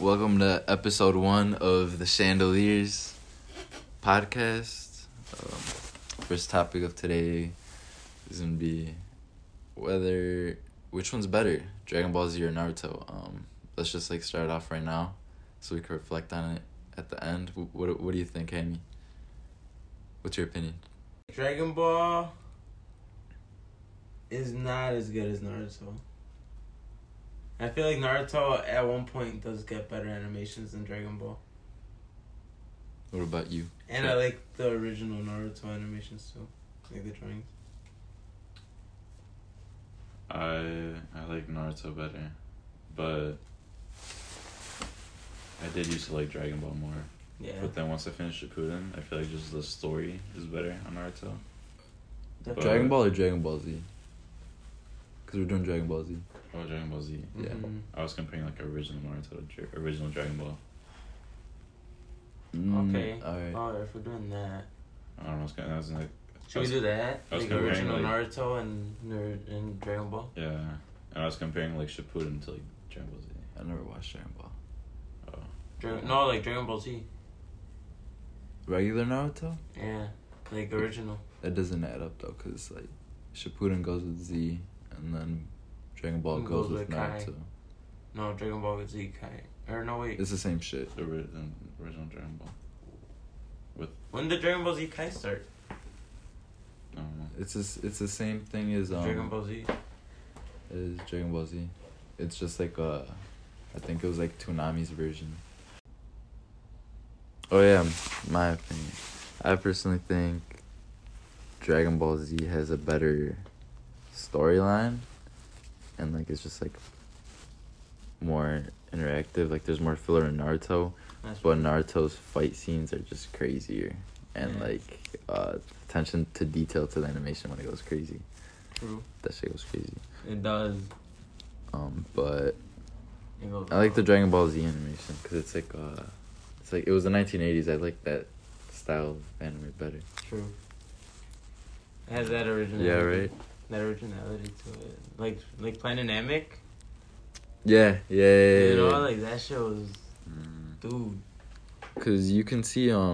Welcome to episode 1 of the Chandeliers podcast. First topic of today is going to be which one's better, Dragon Ball Z or Naruto. Let's just start off right now so we can reflect on it at the end. What do you think, Hammy? What's your opinion? Dragon Ball is not as good as Naruto. I feel like Naruto at one point does get better animations than Dragon Ball. What about you? And I like the original Naruto animations too. Like the drawings. I like Naruto better, but I did used to like Dragon Ball more. Yeah. But then once I finished Shippuden, I feel like just the story is better on Naruto. But Dragon Ball or Dragon Ball Z? Because we're doing Dragon Ball Z. Oh, Dragon Ball Z. Yeah. Mhm. I was comparing original Naruto to original Dragon Ball. Okay. Alright. Oh, if we're doing that. I don't know. Should we do that? I was Like comparing, original like- Naruto and Dragon Ball? Yeah, and I was comparing Shippuden to Dragon Ball Z. I never watched Dragon Ball. Oh. Dragon Ball Z. Regular Naruto? Yeah. Like original. That doesn't add up though, because Shippuden goes with Z, and then Dragon Ball goes with Kai. Naruto. No, Dragon Ball with Z Kai. Or no, wait. It's the same shit. The original Dragon Ball. When did Dragon Ball Z Kai start? I don't know. It's the same thing as Dragon Ball Z. Is Dragon Ball Z. It's just I think it was Toonami's version. Oh yeah, my opinion. I personally think Dragon Ball Z has a better storyline, and it's just more interactive. There's more filler in Naruto, but Naruto's fight scenes are just crazier, and attention to detail to the animation when it goes crazy. True. That shit goes crazy. It does. But It goes I like the Dragon Ball Z animation because it was the 1980s. I like that style of anime better. True. It has that originality. Yeah, right. That originality to it. Like Planet Namek. Yeah. You know, that shit was, dude. Cause you can see I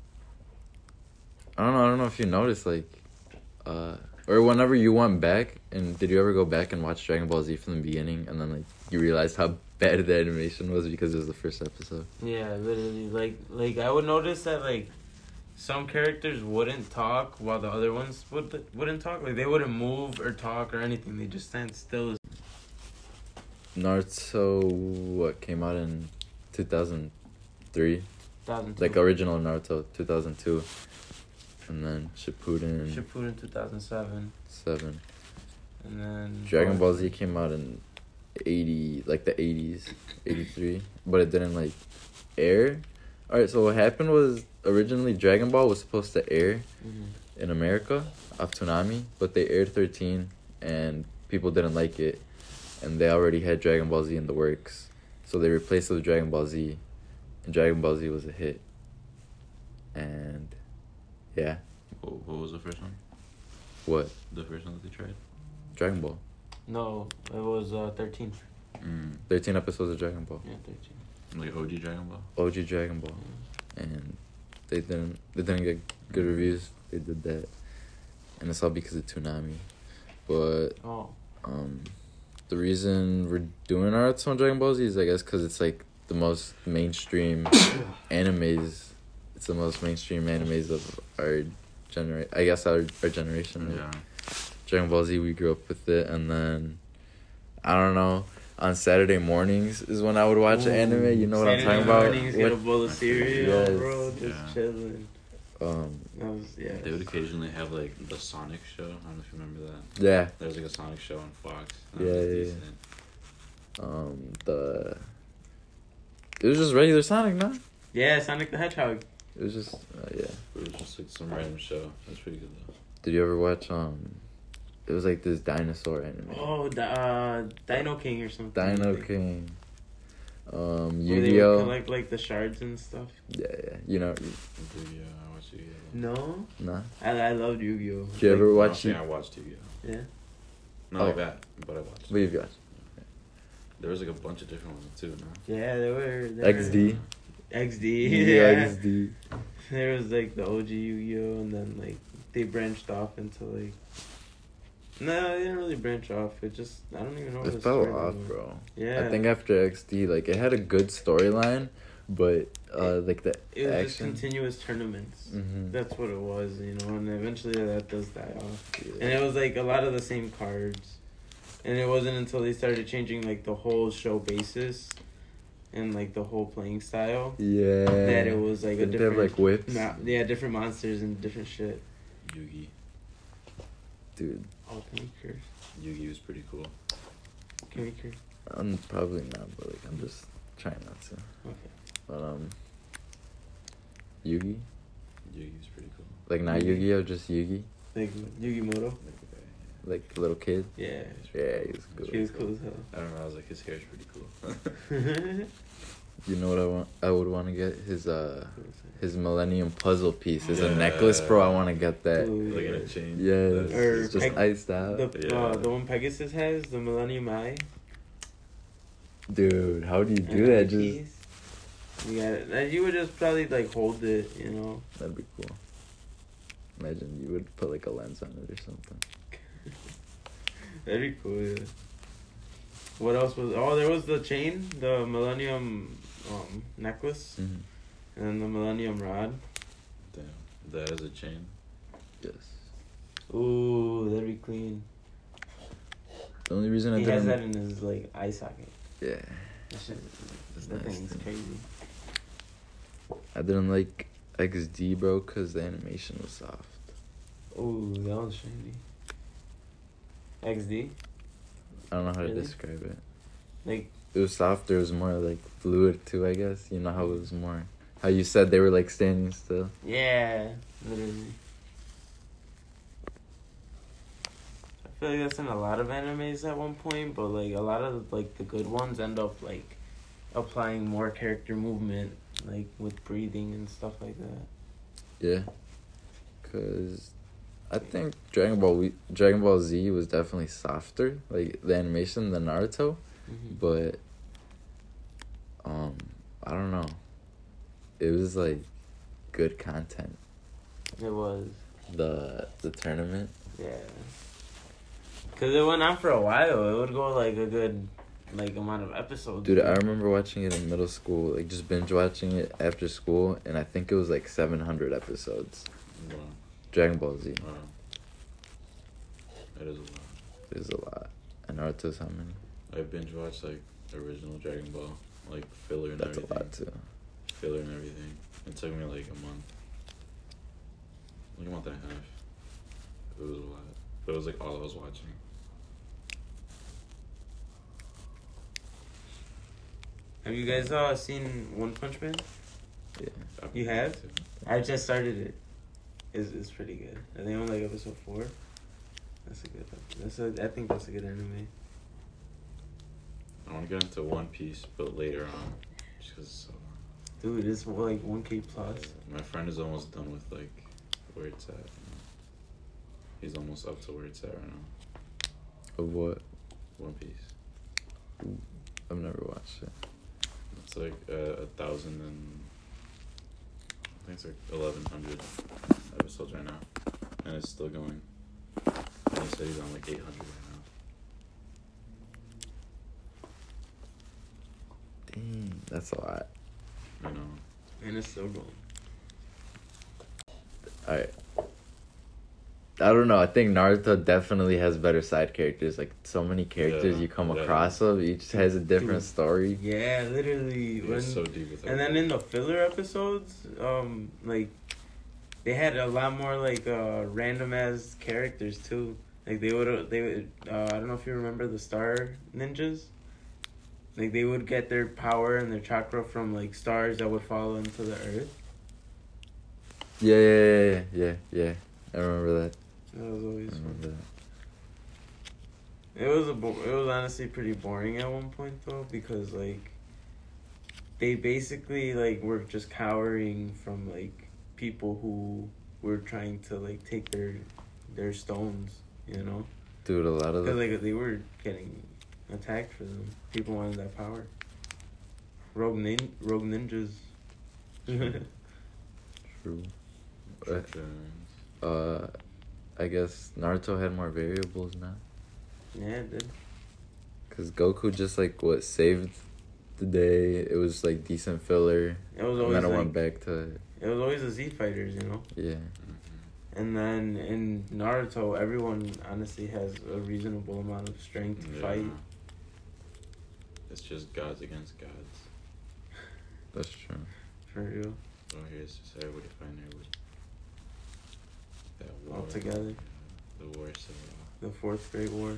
don't know if you noticed or whenever you went back, and did you ever go back and watch Dragon Ball Z from the beginning, and then you realized how bad the animation was because it was the first episode? Yeah, literally. Like I would notice that some characters wouldn't talk while the other ones wouldn't talk. They wouldn't move or talk or anything. They just stand still. Naruto, what came out in 2003? 2002. Original Naruto 2002, and then Shippuden 2007. 7. And then Dragon Ball Z came out in the 80s, 83, but it didn't air. Alright, so what happened was originally Dragon Ball was supposed to air in America off Toonami, but they aired 13 and people didn't like it, and they already had Dragon Ball Z in the works, so they replaced it with Dragon Ball Z, and Dragon Ball Z was a hit. And yeah. What was the first one? What? The first one that they tried? Dragon Ball. No, it was 13. 13 episodes of Dragon Ball. Yeah, 13. OG Dragon Ball? OG Dragon Ball. And they didn't get good reviews. They did that. And it's all because of Toonami. But the reason we're doing Naruto and Dragon Ball Z is I guess because it's the most mainstream animes. It's the most mainstream animes of our generation. Right? Yeah. Dragon Ball Z, we grew up with it, and then I don't know. On Saturday mornings is when I would watch anime. You know what I'm talking about? Mornings, get a bowl of cereal, Yes. bro. Just chilling. They would occasionally have the Sonic show. I don't know if you remember that. Yeah. There was a Sonic show on Fox. Yeah, That was yeah, decent. It was just regular Sonic, no? Yeah, Sonic the Hedgehog. It was just yeah. It was just some random show. That's pretty good though. Did you ever watch it was this dinosaur anime. Oh, Dino King or something. Dino King. Where they Yu-Gi-Oh. would collect the shards and stuff. Yeah. You know. I watched Yu-Gi-Oh. No, Nah. I loved Yu-Gi-Oh. Did you ever watch I watched Yu-Gi-Oh. Yeah. Not like that, but I watched. What have you watched? There was like a bunch of different ones too, no? Yeah, there were XD. XD, Yeah, XD. There was like the OG Yu-Gi-Oh, and then like they branched off into like. No, they didn't really branch off. It just I don't even know. It fell off, bro. Yeah. I think after XD, like it had a good storyline, but like the it was action. just continuous tournaments. Mm-hmm. That's what it was, you know. And eventually that does die off. Yeah. And it was like a lot of the same cards, and it wasn't until they started changing like the whole show basis. And like the whole playing style, yeah, that it was like Didn't a different, they have, like whips. Yeah, different monsters and different shit. Yugi. Dude, Oh, can we curse? Yugi was pretty cool. Can we curse? I'm probably not, but like I'm just trying not to. Okay. But Yugi, Yugi was pretty cool. like not Yu-Gi-Oh, just Yugi, Like Yu-Gi-Moto. like little kid. Yeah. Yeah, he was cool. He was cool as I don't know. I was like, his hair's pretty cool. hell. You know what I want? I would want to get his Millennium puzzle piece. Is a Yeah. necklace, bro. I want to get that. Ooh, Like in yeah. a chain. Yes, Or it's just Peg- iced out. The one Pegasus has, the Millennium Eye. Dude, how do you do and that? the Just keys. You got it. And you would just probably like hold it, you know. that'd be cool. Imagine you would put like a lens on it or something. That'd be cool. Yeah. What else was? Oh, there was the chain, the Millennium necklace, Mm-hmm. and then the Millennium rod. Damn. That is a chain. Yes. Ooh, that'd be clean. The only reason I He has didn't. that in his like eye socket. Yeah. That shit, That's that nice, thing's too. crazy. I didn't like XD, bro, because the animation was soft. Ooh, that one's shiny. XD? I don't know how Really? to describe it. Like, It was softer. It was more like fluid too, I guess. You know how it was more. How you said they were like standing still. yeah, literally. I feel like that's in a lot of animes at one point, but like a lot of like the good ones end up like applying more character movement, like with breathing and stuff like that. Yeah. Cause I think Dragon Ball Z was definitely softer, like the animation than Naruto, Mm-hmm. but I don't know. It was like good content. It was, The tournament. yeah. Cause it went on for a while. It would go like a good, like amount of episodes. Dude, I remember watching it in middle school, like just binge watching it after school, and I think it was like 700 episodes. Wow. Dragon Ball Z. Wow. That is a lot. It was a lot. And Naruto's how many? I binge watched like original Dragon Ball, like filler and That's everything. a lot too. Filler and everything. It took me like a month. Like a month and a half. It was a lot. But it was like all I was watching. Have you guys seen One Punch Man? Yeah. You have? I just started it. It's pretty good. I think I'm like episode 4. That's a good. I think that's a good anime. I want to get into One Piece, but later on. Just 'cause it's so long. Dude, it's like 1K plus. My friend is almost done with like where it's at. You know? He's almost up to where it's at right now. Of what? One Piece. I've never watched it. It's like 1,000 and I think it's like 1,100 episodes right now, and it's still going. And he said he's on like 800 right now. Dang, that's a lot. You know. And it's still going. Alright. I don't know. I think Naruto definitely has better side characters. Like, so many characters Yeah, you come yeah. across of. Each has a different Dude. story. Yeah, literally. He was so deep with And then in the filler episodes, like, they had a lot more, like, random ass characters, too. Like, they would, I don't know if you remember the Star Ninjas. Like, they would get their power and their chakra from, like, stars that would fall into the earth. Yeah. I remember that. That was always I remember fun. that. It was honestly pretty boring at one point, though, because, like, they basically, like, were just cowering from, like, people who were trying to, like, take their stones, you know? Dude, a lot of Because, the... like, they were getting, attacked for them. People wanted that power. Rogue ninjas. True. Jones. I guess Naruto had more variables now. Yeah, it did. Cause Goku just like what saved the day. It was like decent filler. It was And always then I like, went back to it was always the Z fighters, you know. yeah. And then in Naruto, everyone honestly has a reasonable amount of strength to fight. It's just gods against gods. That's true. For real. Oh, here's just everybody fighting there with that war. All together. The war civil The Fourth Great War.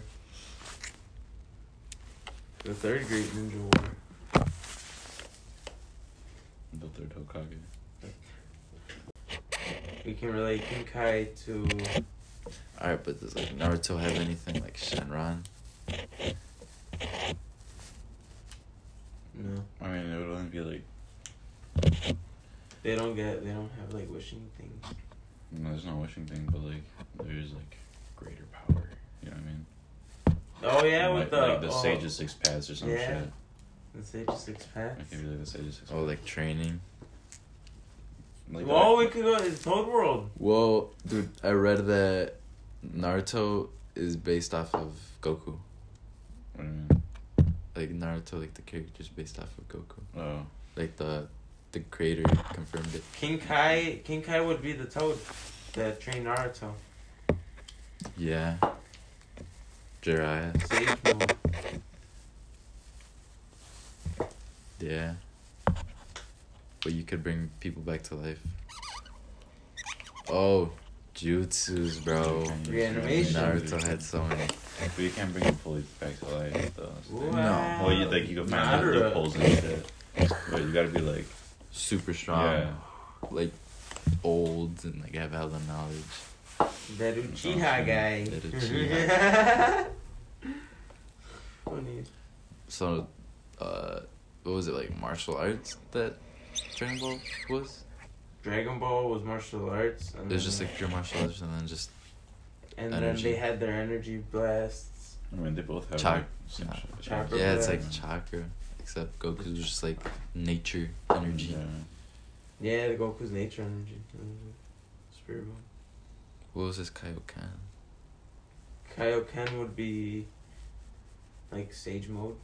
The Third Great Ninja War. The third Hokage. We can relate Kinkai to... Alright, but does like Naruto have anything like Shenron? No. I mean, it would only be like. They don't have like wishing things. No, there's no wishing thing, but like, there's like greater power. You know what I mean? Oh yeah, Like, with the... like the Sage's Six Paths or some yeah. shit. The Sage's Six Paths. It could be like the Sage's Six Oh, Paths. like training. Like Whoa, we could go to Toad World. Whoa, dude! I read that Naruto is based off of Goku. What do you mean? Like Naruto, like the character's based off of Goku. Oh. Like the creator confirmed it. King Kai would be the Toad that trained Naruto. Yeah. Jiraiya. Sage mode. Yeah. But you could bring people back to life. Oh, jutsus, bro. Reanimation. Naruto had so many. But you can't bring him fully back to life, though. Wow. Well, you can find Naruto. loopholes and shit. But you gotta be like, Super strong. yeah. Like old and like have hella knowledge. That Uchiha guy. That Uchiha. Funny. So, what was it, like martial arts that Dragon Ball was? Dragon Ball was martial arts. And It was then- just like pure martial arts and then just And energy. then they had their energy blasts. I mean, they both have Chak- like, some Chak- shit. Chakra. yeah, it's blast. like chakra, except Goku's was just like nature energy. Yeah. Yeah, the Goku's nature energy. Spirit mode. What was his Kaioken? Kaioken would be like Sage mode.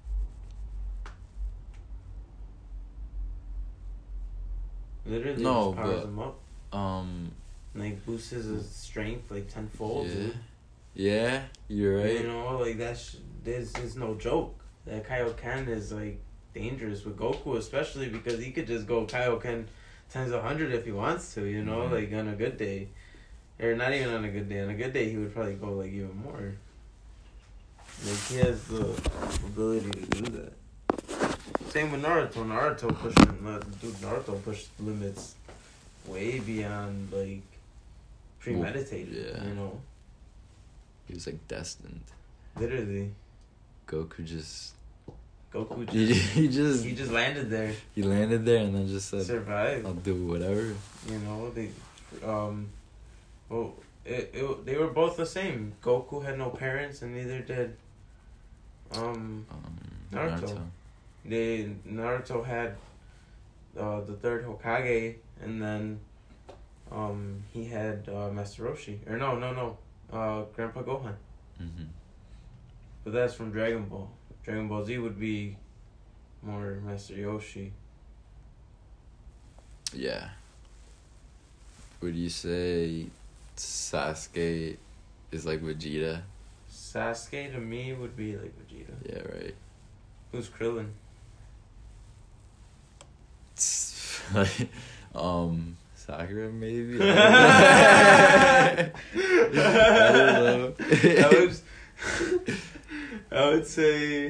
Literally No, just powers but- him up. Like boosts his strength like tenfold, Yeah. dude. Yeah, you're right. You know, like this is no joke. That Kaioken is like dangerous with Goku, especially because he could just go Kaioken times 100 if he wants to. You know, Mhm. like on a good day, or not even on a good day. On a good day, he would probably go like even more. Like he has the ability to do that. Same with Naruto. Naruto pushed limits way beyond like premeditated. Yeah. You know, He was like destined. literally. Goku just Goku he, just he just he just landed there, he landed there and then just said, survived. "I'll do whatever." You know, they were both the same. Goku had no parents, and neither did Naruto. Naruto had the third Hokage, and then he had Master Roshi. Or no, Grandpa Gohan. Mm-hmm. But that's from Dragon Ball. Dragon Ball Z would be more Master Yoshi. Yeah. Would you say Sasuke is like Vegeta? Sasuke to me would be like Vegeta. Yeah, right. Who's Krillin? Like, Sakura maybe. I don't know. I would say.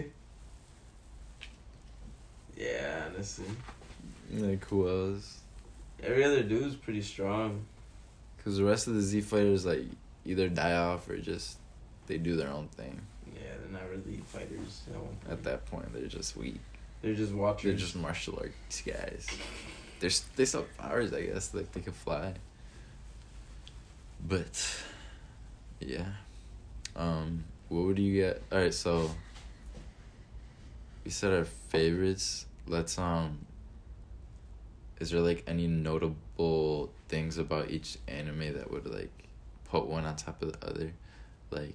Yeah, honestly, Like who else? every other dude's pretty strong. Because the rest of the Z fighters like either die off or just they do their own thing. Yeah, they're not really fighters at one point. At that point, they're just weak. They're just watchers. They're just martial arts guys. They still have powers, I guess. Like they can fly. But yeah, what would you get? All right, so we said our favorites. Let's is there like any notable things about each anime that would like put one on top of the other? Like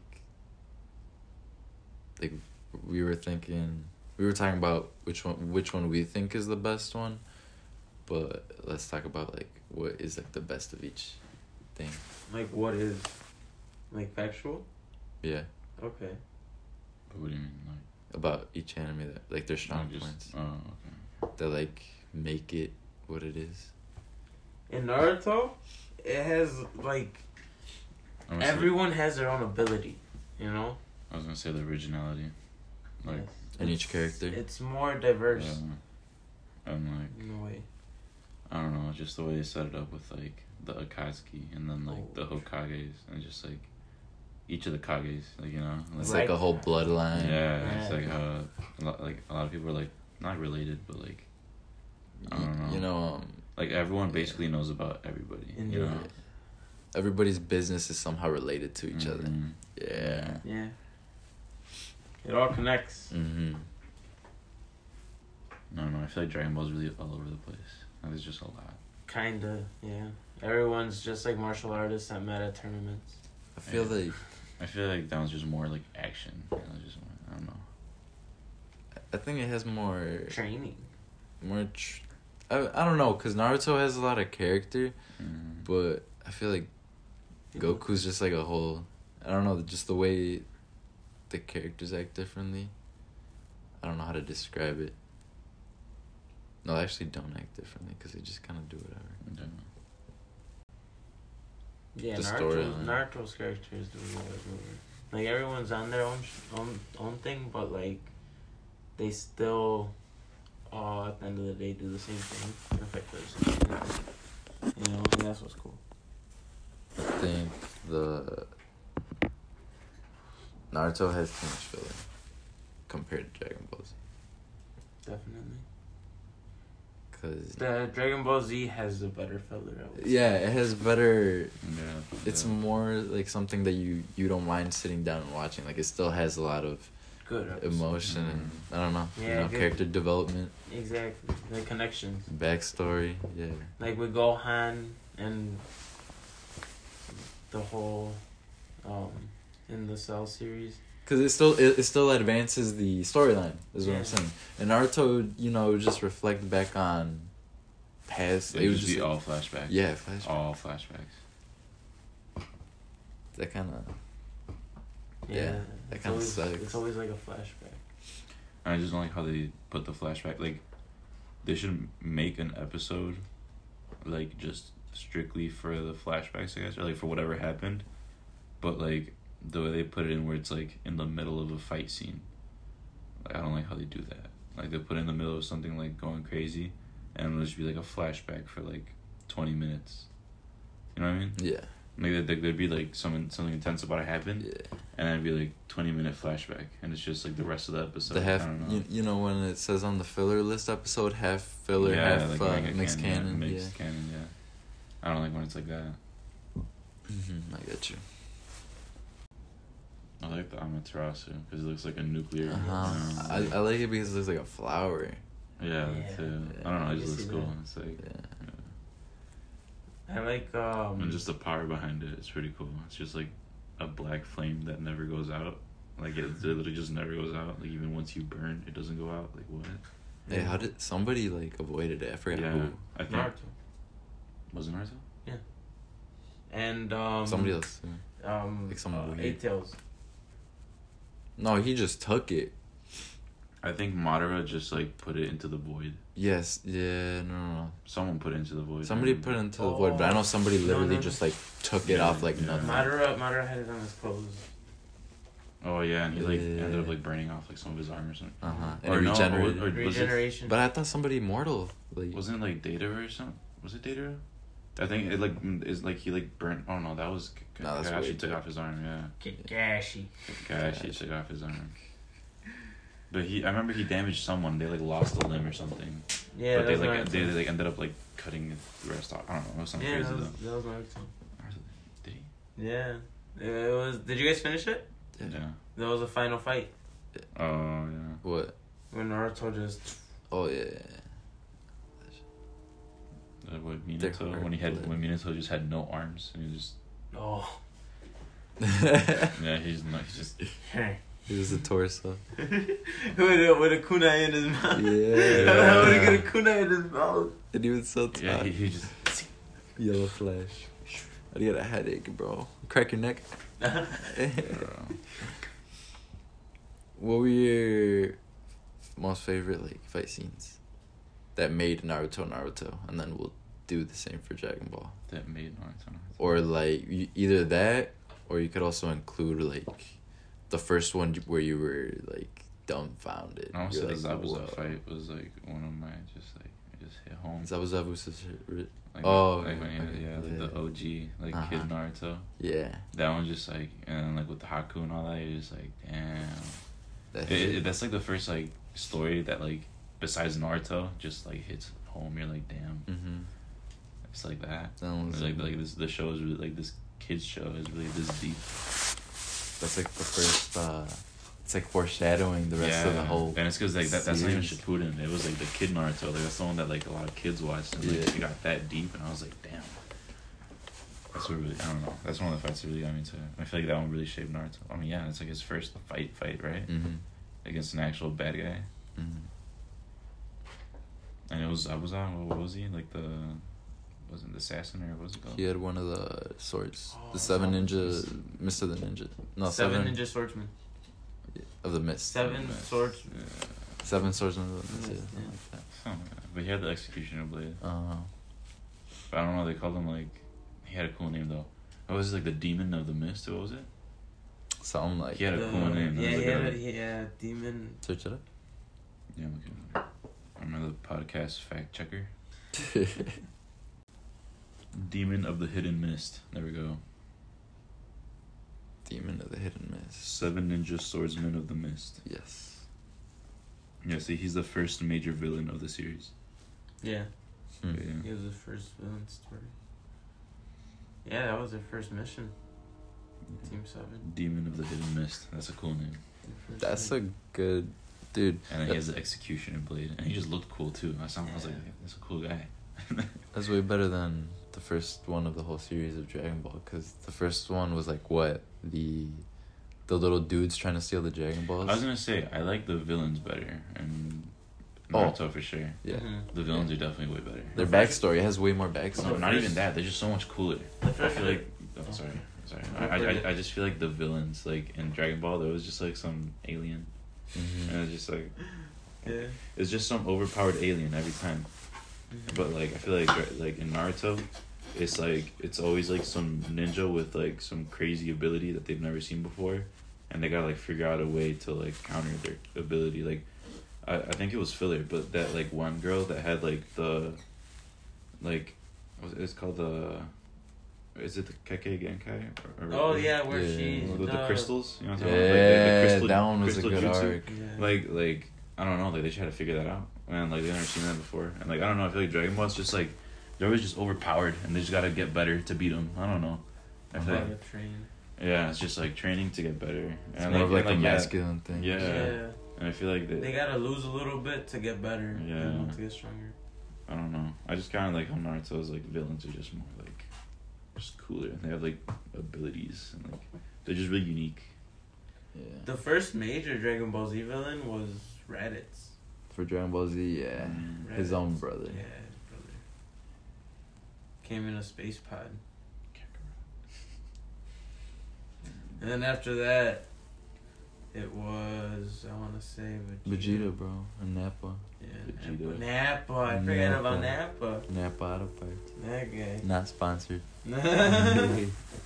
we were talking about which one we think is the best one, but let's talk about like what is like the best of each thing. Like what is, like factual? Yeah. Okay. What do you mean, like? About each anime that like their strong Just, points okay. that like make it what it is. In Naruto, it has like everyone has their own ability, you know. I was gonna say the originality, like Yes. In each character. It's more diverse. And like In a way. I don't know, just the way they set it up with like the Akatsuki and then like the Hokages and just like each of the Kages, like, you know, It's like, like a whole bloodline. yeah, it's like a lot of people are like not related, but like I don't know, You know, like everyone basically knows about everybody. Indeed. You know, everybody's business is somehow related to each other. Mhm. Yeah. Yeah. It all connects. Mhm. I don't know. I feel like Dragon Ball's really all over the place. Like, there's just a lot. Kinda, yeah. Everyone's just like martial artists that met at tournaments. I feel Yeah. like I feel like that one's just more like action. You know, just more, I don't know. I think it has more Training. I don't know, cause Naruto has a lot of character, Mm. but I feel like Goku's just like a whole. I don't know, just the way the characters act differently. I don't know how to describe it. No, they actually don't act differently because they just kind of do whatever. I don't know. Yeah, The Naruto's, storyline. Naruto's characters do whatever. Like everyone's on their own thing, but like they still, at the end of the day, do the same thing. In fact, you know, and that's what's cool. I think the Naruto has too much filler compared to Dragon Ball Z. Definitely. Cause The Dragon Ball Z has a better filler. I would say. yeah, it has better. Yeah. It's yeah. more like something that you don't mind sitting down and watching. Like it still has a lot of Good episode. emotion and I don't know, Yeah, good. character development, Exactly. The connections. backstory. Yeah, Like with Gohan and the whole in the Cell series. because it still advances the storyline. Is what Yeah. I'm saying. And Naruto, just reflect back on past. It would just be all flashbacks. yeah, flashback. All flashbacks. That kind of. Yeah. Yeah, that it's kinda always- sucks. It's always like a flashback. I just don't like how they put the flashback. Like, they should make an episode, like, just strictly for the flashbacks, I guess, or like for whatever happened. But like the way they put it in, where it's like in the middle of a fight scene. Like, I don't like how they do that. Like, they put it in the middle of something like going crazy, and it'll just be like a flashback for like 20 minutes. You know what I mean? Yeah. Like there'd be like something intense about it happened, Yeah. and then it'd be like 20-minute flashback, and it's just like the rest of the episode. The half, I don't know. you know when it says on the filler list episode, half filler, half like mixed canon. Mixed canon, yeah. I don't like when it's like that. I get you. I like the Amaterasu because it looks like a nuclear. I like it because it looks like a flower. Yeah, that too. I don't know. It You just looks see cool. that? It's like, Yeah. I like and just the power behind it. It's pretty cool. It's just like a black flame that never goes out. Like it literally just never goes out. Like even once you burn, it doesn't go out. Like what? Hey, how did somebody like avoided it? I forgot Yeah, who. I think Naruto. was it Naruto? And Somebody else. Too. like some weird- Eight Tails. No, he just took it. I think Madara just like put it into the void. Yes. Yeah. No. Someone put it into the void. Somebody put it into the void, but I know somebody literally No. just like took it off like Yeah. nothing. Madara had it on his clothes. Oh yeah, and he like Yeah. ended up like burning off like some of his arm or something. And it no, regenerated. or was it, Regeneration. But I thought somebody immortal. Like. wasn't it like Datara or something? Was it Datara? I think it like is like he like burnt. Oh no, that was No, that's Kakashi weird. took off his arm. Yeah, Kakashi. Kakashi took off his arm. But I remember he damaged someone. They like lost a limb or something. Yeah, But they that was like Naruto. they ended up like cutting the rest off. I don't know. It was something Yeah, crazy that was, though. that was Naruto. Did he? Yeah. It was. Did you guys finish it? Yeah. That was a final fight. Oh yeah. What? When Naruto just. Oh yeah. With They're Minato hard when blooded. Minato just had no arms and he just Oh. yeah he's just He was a torso. with a kunai in his mouth. Yeah. How would he get a kunai in his mouth? And he was so yeah tired. he just Yellow Flash. I get a headache, bro. Crack your neck. What were your most favorite like fight scenes that made Naruto, and then we'll do the same for Dragon Ball. that made Naruto. Or like either that, or you could also include like the first one where you were like dumbfounded. Honestly, You're the like, Zabuza whoa. fight was like one of my just like it just hit home. Zabuza's Like, oh, like when he, okay, like yeah. the OG like kid Naruto. yeah. That one just like and then, like with the Haku and all that, you're just like damn. That That's like the first like story that like besides Naruto just like hits home. You're like damn. Mm-hmm. It's like that. That was Like this the show is really like this kids show is really this deep. that's like the first. It's like foreshadowing the rest of the whole. And it's because like that's not even series. Shippuden. It was like the kid Naruto. Like that's the one that like a lot of kids watched. And like Yeah. it got that deep, and I was like, damn. That's what really I don't know. That's one of the fights that really got me to. I feel like that one really shaped Naruto. I mean, yeah, it's like his first fight, right? Mm-hmm. Against an actual bad guy. Mm-hmm. And it was Abuza. What was he like the? Wasn't the assassin or what was it called? He had one of the swords. Oh, The seven Zabuza. ninja, Mist of the Ninja. No, Seven Ninja Swordsman. of the Mist. Seven swords. Yeah. Seven swordsmen of the Mist. Yeah. Yeah, something like that. Something like that. But he had the executioner blade. Uh, But I don't know. They called him like. He had a cool name though. What was it, like the demon of the mist? What was it? something like. He had a cool name. Yeah, It was like yeah, demon. Search it up. Yeah, I'm looking at it. I'm the podcast fact checker. Demon of the Hidden Mist. There we go. Demon of the Hidden Mist. 7 ninja swordsmen of the mist. Yes. Yeah, see, he's the first major villain of the series. Yeah, Hmm. Yeah. he was the first villain story. Yeah, that was their first mission. Team 7. Demon of the Hidden Mist. That's a cool name. That's a good dude. And then he has the executioner blade, and he just looked cool too. I was like, that's a cool guy. That's way better than the first one of the whole series of Dragon Ball, because the first one was like what the little dudes trying to steal the Dragon Balls. I was gonna say I like the villains better, and Naruto for sure. Yeah, Mhm. The villains are definitely way better. their backstory has way more No, backstory. not even that. They're just so much cooler. I feel like. Oh, sorry. I just feel like the villains, like in Dragon Ball, there was just like some alien, Mhm. and it's just like Yeah. it's just some overpowered alien every time. But like I feel like in Naruto, it's always like some ninja with like some crazy ability that they've never seen before, and they gotta like figure out a way to like counter their ability. Like I think it was filler, but that like one girl that had like the like it's called the. Is it the Kekkei Genkai? Oh yeah, where Yeah. she With the crystals, you know what I'm Yeah, talking about? Like the that one was a crystal good jutsu. arc. Yeah. Like I don't know, like they should have to figure that out. And like they've never seen that before. And like I don't know, I feel like Dragon Ball's just like they're always just overpowered and they just gotta get better to beat them. I don't know. I feel like, Train. yeah, it's just like training to get better. It's And more of like a yeah, masculine thing. Yeah. Yeah. And I feel like They gotta lose a little bit to get better. Yeah. You know, to get stronger. I don't know. I just kind of like how Naruto's like villains are just more like just cooler. They have like abilities and like they're just really unique. Yeah. The first major Dragon Ball Z villain was Raditz. For Dragon Ball Z, yeah, Mm. his own brother. Yeah, his brother. Came in a space pod. And then after that, it was, I want to say Vegeta, bro, and Nappa. Yeah, Vegeta. Nappa. I forgot about Nappa. Nappa out of parts. That guy. Not sponsored. yeah.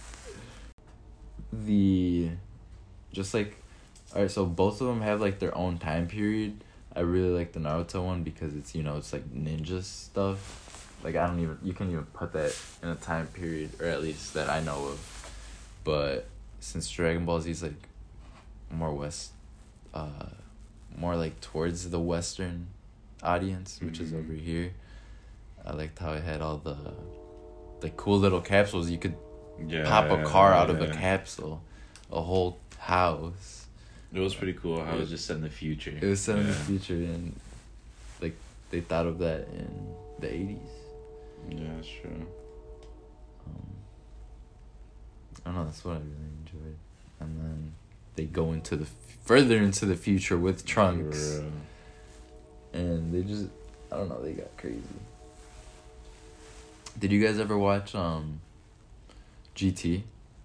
Just like, alright, so both of them have like their own time period. I really like the Naruto one because it's, it's like ninja stuff. Like you can't even put that in a time period, or at least that I know of. But since Dragon Ball Z is like more more like towards the Western audience, which is over here, I liked how it had all the cool little capsules. You could pop a car out of a capsule, a whole house. It was pretty cool how it was just set in the future. It was set in the future, and like they thought of that in the 80s. Yeah, that's true. I don't know. That's what I really enjoyed. And then they go into further into the future with Trunks, and they just, I don't know, they got crazy. Did you guys ever watch GT?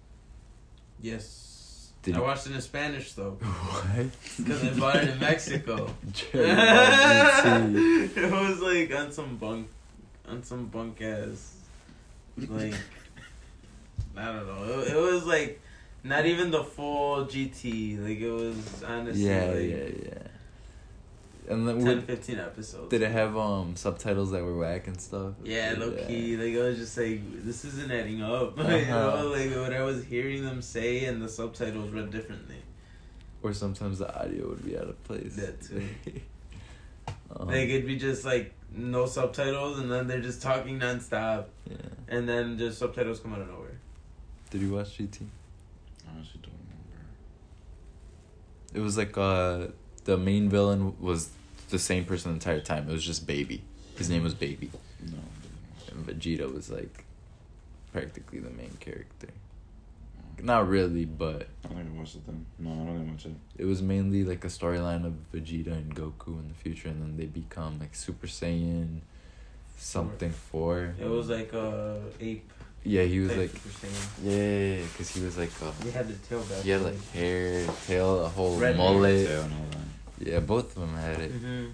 Yes. Did I you- watched it in Spanish though. What? Because I bought it in Mexico. Dragon Ball GT. It was like on some bunk ass, like, I don't know. It was like not even the full GT. Like it was honestly Yeah. And then 10, 15 episodes. did it have subtitles that were whack and stuff? Yeah, low key. Like I was just like, this isn't adding up. You know, like what I was hearing them say, and the subtitles read differently. Or sometimes the audio would be out of place. That too. Like it'd be just like no subtitles, and then they're just talking nonstop, Yeah. and then just subtitles come out of nowhere. Did you watch GT? I honestly don't remember. It was like the main villain was the same person the entire time. It was just Baby. His name was Baby. No. And Vegeta was like practically the main character. Not really, but I don't think I watched it then. No, I don't think I watched it. it was mainly like a storyline of Vegeta and Goku in the future, and then they become like Super Saiyan something 4. It was like ape. Yeah, he was type like, Super Saiyan. yeah, because he was like, He had the tail back. he had like hair, tail, a whole Red mullet. Tail and all that. Yeah, both of them had it. Mm-hmm.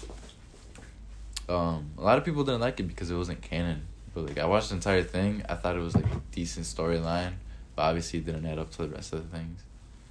A lot of people didn't like it because it wasn't canon. But like I watched the entire thing. I thought it was like a decent storyline, but obviously it didn't add up to the rest of the things.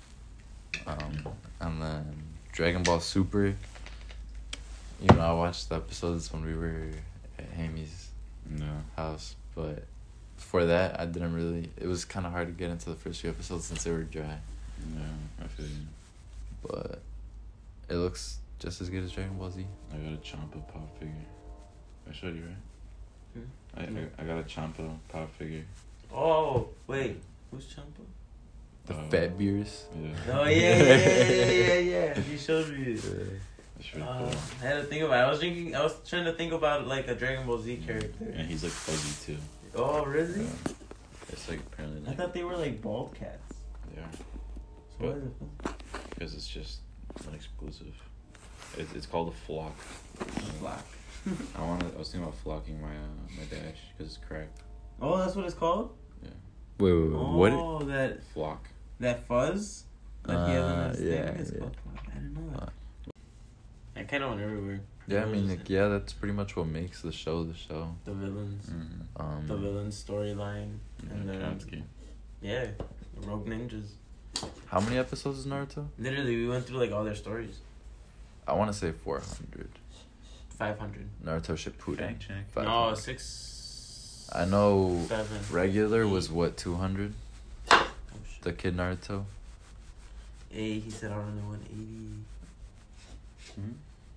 And then Dragon Ball Super. You know, I watched the episodes when we were at Hamy's No. house, but before that, I didn't really. It was kind of hard to get into the first few episodes since they were dry. Yeah, I feel you. But it looks just as good as Dragon Ball Z. I got a Champa pop figure. I showed you, right? Hmm? I got a Champa pop figure. Oh wait, who's Champa? The fat beers. Yeah. Oh yeah. You showed me. Yeah. That's really cool. I had to think about it. I was trying to think about like a Dragon Ball Z character. And he's like fuzzy too. Oh really? Yeah. It's like apparently I like thought they were like bald cats. yeah, So why is it fun? because it's just an exclusive. It's called a flock. Black. I was thinking about flocking my dash because it's cracked. Oh, that's what it's called. Wait, what? Oh, Flock. that fuzz. That he has on his yeah, thing. It's yeah. called. I didn't know that. I kind of went everywhere. Yeah, I mean, Those- like, yeah, that's pretty much what makes the show the show. the villains, Mm-hmm. the villain storyline, and then Katsuki. yeah, Rogue Ninjas. How many episodes is Naruto? Literally, we went through like all their stories. I want to say 400. 500. Naruto Shippuden. Fact check. 500. No, 6. I know 7. regular was what, 200? Oh, shit. The Kid Naruto? Hey, he said I only 180. Mm-hmm.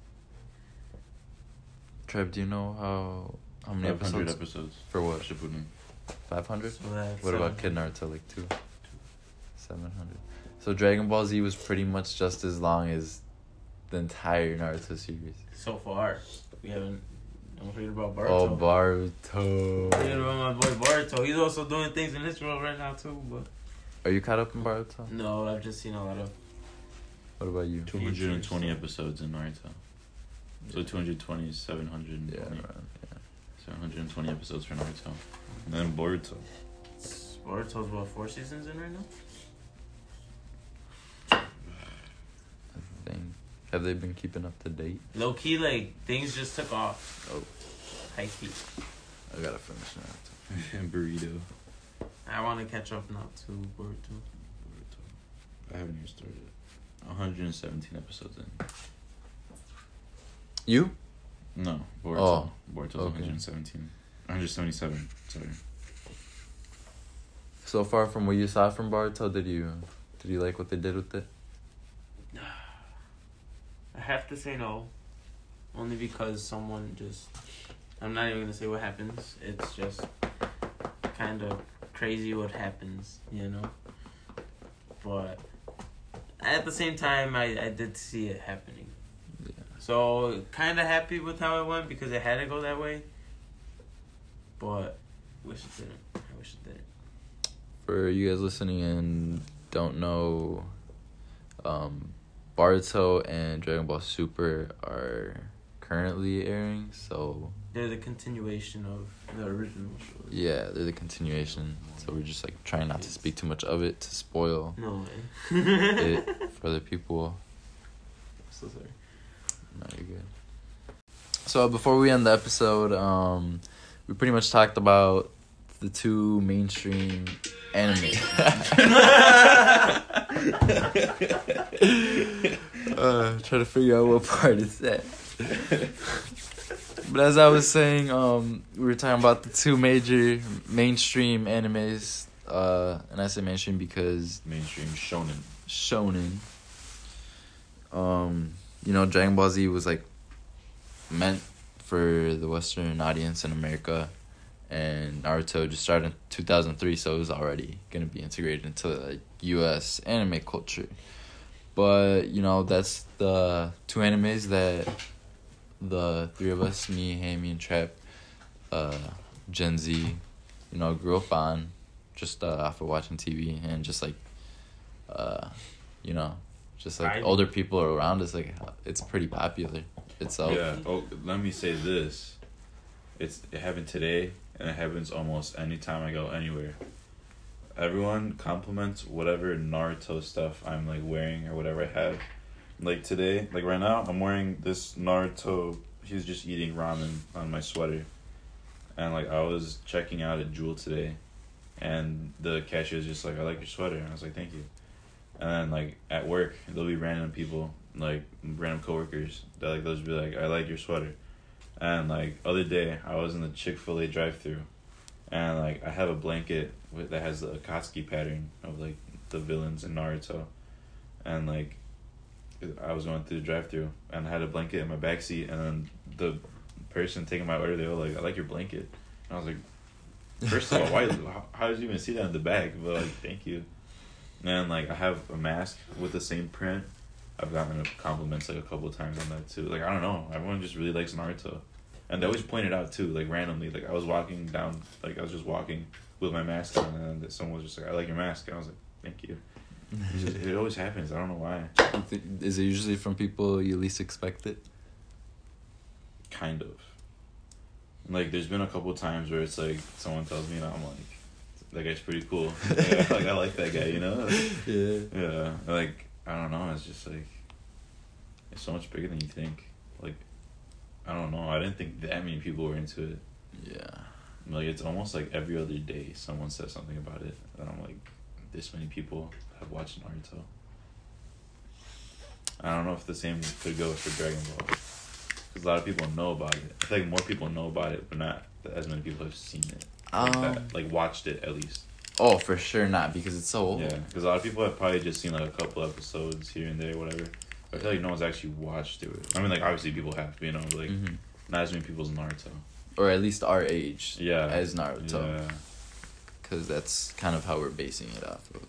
Trev, do you know how many 500 episodes? episodes. For what? Shippuden. 500? So that's What about Kid Naruto? Like 700. So Dragon Ball Z was pretty much just as long as the entire Naruto series. So far, we haven't. Don't forget about Boruto. Oh, Don't forget Boruto. about my boy Boruto. He's also doing things in this world right now too. But Are you caught up in Boruto? no, I've just seen a lot of. What about you? 220 episodes in Naruto. So 220 is 720. Yeah, right. 720 episodes for Naruto. And then Boruto. Boruto's about 4 seasons in right now. I think. Have they been keeping up to date? Low key, like things just took off. Oh. High key. I gotta finish Naruto. And Burrito. I want to catch up now to Boruto. I haven't even started. 117 episodes in. You? No, Boruto. Oh, Boruto's okay. 117. 177. Sorry. So far from what you saw from Boruto, did you like what they did with it? I have to say no. Only because someone just... I'm not even going to say what happens. It's just kind of crazy what happens, you know? But at the same time, I did see it happening. Yeah. So, kind of happy with how it went because it had to go that way. But, wish it didn't. I wish it didn't. For you guys listening and don't know, Boruto and Dragon Ball Super are currently airing, so... They're the continuation of the original show. Yeah, they're the continuation, so we're just, like, trying not to speak too much of it to spoil No way. it for other people. So sorry. No, you're good. So, before we end the episode, we pretty much talked about the two mainstream anime. Try to figure out what part it's at. But as I was saying, we were talking about the two major mainstream animes. And I say mainstream because Mainstream shonen. You know, Dragon Ball Z was like meant for the Western audience in America, and Naruto just started in 2003, so it was already gonna be integrated into like U.S. anime culture. But you know, that's the two animes that the three of us, me, Hammy, and Trap, Gen Z, you know, grew up on, just off of watching TV and just like, you know, just like older people around us, like it's pretty popular itself. Yeah. Oh, let me say this. It happened today, and it happens almost anytime I go anywhere. Everyone compliments whatever Naruto stuff I'm like wearing or whatever I have. Like today, like right now, I'm wearing this Naruto. He's just eating ramen on my sweater, and like I was checking out at Jewel today, and the cashier was just like, "I like your sweater," and I was like, "Thank you." And then like at work, there'll be random people, like random coworkers that like they'll just be like, "I like your sweater," and like other day I was in the Chick-fil-A drive-thru, and like I have a blanket that has the Akatsuki pattern of like the villains in Naruto, and like I was going through the drive-thru and I had a blanket in my backseat, and then the person taking my order, they were like, "I like your blanket," and I was like, first of all, how did you even see that in the bag? But like, thank you. And like I have a mask with the same print. I've gotten compliments like a couple of times on that too. Like I don't know, everyone just really likes Naruto, and they always point it out too, like randomly. Like I was walking down, like I was just walking with my mask on, and then someone was just like, "I like your mask," and I was like, "Thank you." It always happens. I don't know why. Is it usually from people you least expect it? Kind of. Like there's been a couple of times where it's like someone tells me, and I'm like, "That guy's pretty cool." Yeah, like I like that guy, you know? Yeah. Yeah. Like I don't know. It's just like it's so much bigger than you think. Like I don't know. I didn't think that many people were into it. Yeah. Like it's almost like every other day someone says something about it, and I'm like, this many people have watched Naruto. I don't know if the same could go for Dragon Ball, because a lot of people know about it. I feel like more people know about it, but not as many people have seen it. Like watched it at least. Oh, for sure not, because it's so old. Yeah, because a lot of people have probably just seen like a couple episodes here and there, whatever. But I feel like no one's actually watched it. I mean, like obviously people have, you know, but like not as many people as Naruto. Or at least our age. Yeah. As Naruto. Yeah. Because that's kind of how we're basing it off of.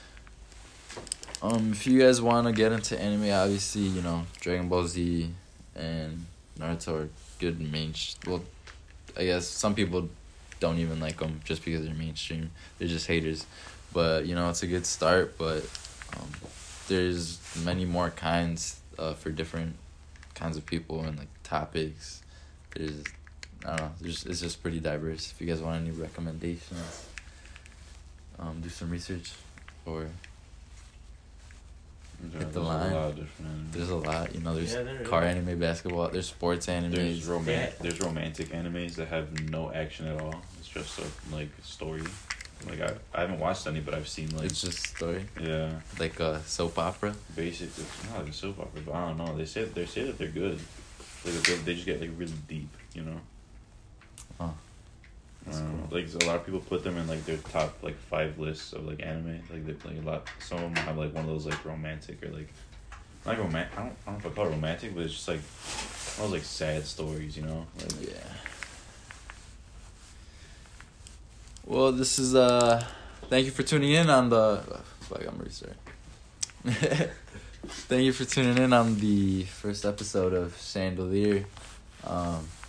If you guys want to get into anime, obviously, you know, Dragon Ball Z and Naruto are good well, I guess some people don't even like them just because they're mainstream. They're just haters. But, you know, it's a good start, but there's many more kinds for different kinds of people and, like, topics. There's, I don't know, it's just pretty diverse. If you guys want any recommendations, do some research or... hit the line. A lot of different there's a lot, you know. There's there car is. anime, basketball. There's sports anime. There's romantic animes that have no action at all. It's just a like story. Like I haven't watched any, but I've seen like It's just story, yeah, like a soap opera. basically it's not like a soap opera, but I don't know. They say that they're good. Like they just get like really deep, you know. Oh, that's cool. Like a lot of people put them in like their top like 5 lists of like anime. Like a lot. Some of them have like one of those like romantic or like not romantic. I don't know if I call it romantic, but it's just like one of those like sad stories, you know. Like, Yeah. Well, this is thank you for tuning in on the. I'm restarting. Thank you for tuning in on the first episode of Chandelier.